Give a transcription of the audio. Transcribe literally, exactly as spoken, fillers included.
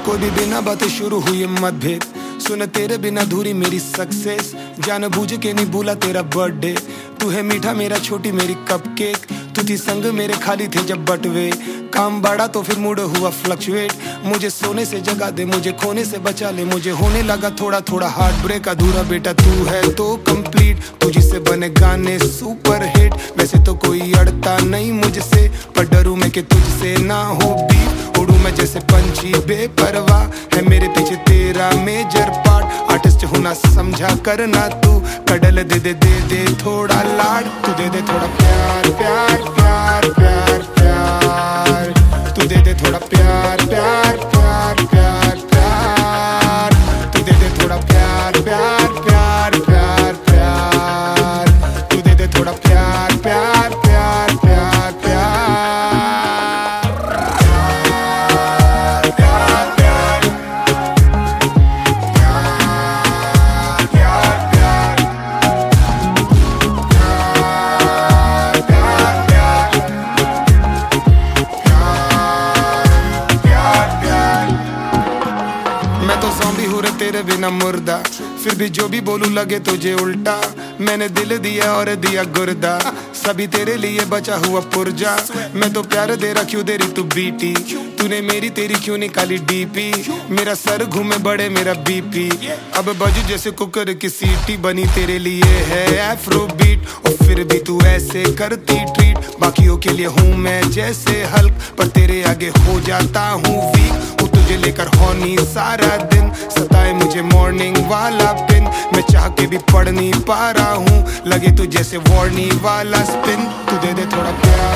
कोई भी बिना बातें शुरू हुई मतभेद, सुन तेरे बिना धूरी मेरी सक्सेस, जान बूझ के नहीं भूला तेरा बर्थडे। तू है मीठा मेरा छोटी मेरी कपकेक, तू थी संग मेरे खाली थे जब बटवे। काम बढ़ा तो फिर मूड हुआ फ्लक्चुएट, मुझे सोने से जगा दे, मुझे खोने से बचा ले। मुझे होने लगा थोड़ा थोड़ा हार्ट ब्रेक अधूरा, बेटा तू है तो कंप्लीट, तुझी से बने गाने सुपर हिट। वैसे तो कोई अड़ता नहीं मुझसे, पर डरूं मैं कि तुझसे ना हो बीट। उड़ूं मैं जैसे पंछी बेपरवाह, है मेरे पीछे तेरा मेजर पार्ट। आर्टिस्ट हूं ना समझा करना तू, कडल दे दे दे दे थोड़ा लाड। तू दे दे थोड़ा प्यार प्यार प्यार प्यार प्यार, तू दे दे थोड़ा प्यार प्यार प्यार प्यार प्यार, तू दे दे थोड़ा प्यार प्यार प्यार प्यार प्यार, तू दे दे थोड़ा प्यार प्यार प्यार प्यार प्यार। मैं तो ज़ॉम्बी हूँ रे तेरे बिना मुर्दा, फिर भी जो भी बोलूं लगे तुझे उल्टा। मैंने दिल दिया और दिया गुर्दा, सभी तेरे लिए बचा हुआ पुर्जा। मैं तो प्यार दे रहा क्यों दे रही तू बीटी, तूने मेरी तेरी क्यों निकाली डीपी। मेरा सर घूमे बड़े मेरा बीपी, अब बजू जैसे कुकर की सीटी। बनी तेरे लिए है एफ्रो बीट, और फिर भी तू ऐसे करती ट्रीट। बाकियों के लिए हूँ मैं जैसे हल्क, पर तेरे आगे हो जाता हूँ वीक। तुझे लेकर होनी सारा दिन, सताए मुझे मॉर्निंग वाला पिन। मैं चाह के भी पढ़ नहीं पा रहा हूँ, लगे तू जैसे वार्निंग वाला स्पिन। तू दे दे थोड़ा प्यार